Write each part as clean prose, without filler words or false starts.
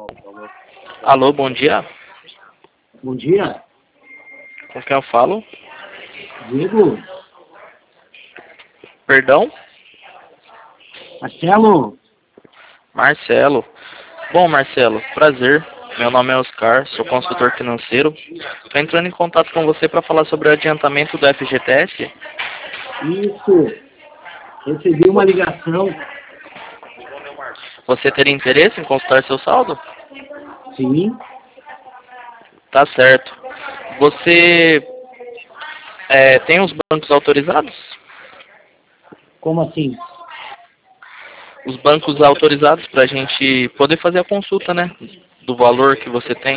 Alô, bom dia. Bom dia, Com quem eu falo? Diego, Perdão? Marcelo. Marcelo. Bom, Marcelo, prazer. Meu nome é Oscar, sou consultor financeiro. Estou entrando em contato com você para falar sobre o adiantamento do FGTS. Isso, recebi uma ligação. Você teria interesse em consultar seu saldo? Sim, Tá certo. Você tem os bancos autorizados? como assim? Os bancos autorizados para a gente poder fazer a consulta, né? Do valor que você tem.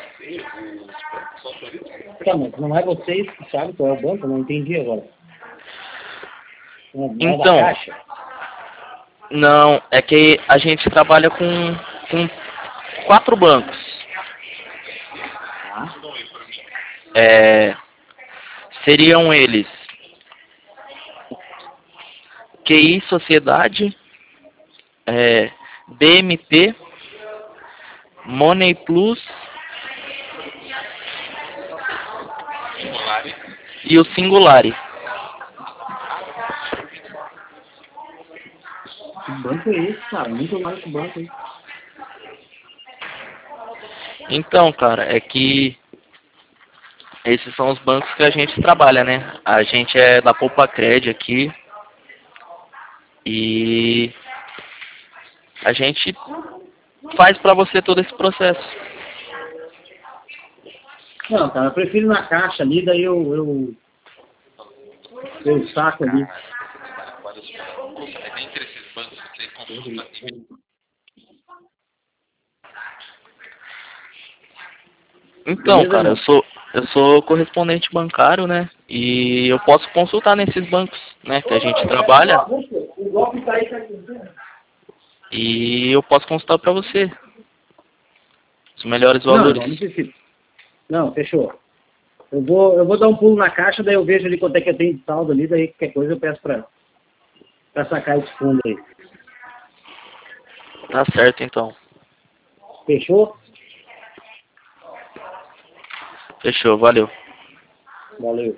Tá, mas não é vocês que sabem qual é o banco? Eu não entendi agora. Não é da Então, Caixa? não, é que a gente trabalha com 4 bancos. Tá. Seriam eles QI Sociedade, BMP, Money Plus e o Singulari. Que banco é esse, cara? Nunca mais esse banco aí. Então, cara, é que esses são os bancos que a gente trabalha, né? A gente é da Poupa Cred aqui e a gente faz pra você todo esse processo. Não, cara, eu prefiro na Caixa ali, daí eu saco ali. Então, Beleza, cara, irmão? eu sou correspondente bancário, né? E eu posso consultar nesses bancos, né, que a gente trabalha O golpe tá aí, tá aqui. e eu posso consultar pra você os melhores Não, valores. irmão, não precisa. Não, fechou. Eu vou dar um pulo na Caixa, daí eu vejo ali quanto é que eu tenho de saldo ali, daí qualquer coisa eu peço pra sacar esse fundo aí. Tá certo, então. Fechou? Fechou, valeu. Valeu.